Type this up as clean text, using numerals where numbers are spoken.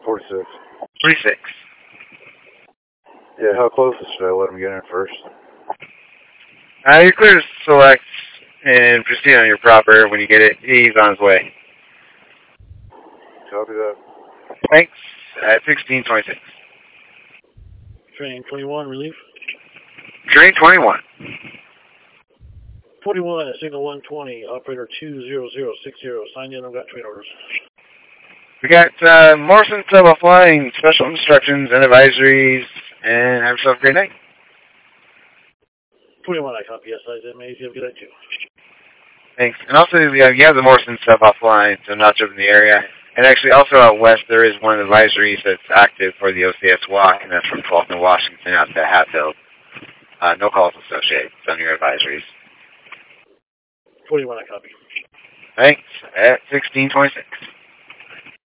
46. 46. Yeah, how close should I let him get in first? You're clear to select and proceed on your proper when you get it. He's on his way. Copy that. Thanks. At 1626. Train 21, relief. Train 21. 41, signal 120, operator 20060. Sign in, I've got train orders. We got Morrison sub offline, special instructions and advisories, and have yourself a great night. 21, I copy. Yes, I did. Maybe you have a good night too. Thanks. And also, you have the Morrison sub offline, so not jumping the area. And actually, also out west, there is one of the advisories that's active for the OCS walk, and that's from Fulton, Washington, out to Hatfield. No calls associated. It's on your advisories. 41, I copy. Thanks. At 1626.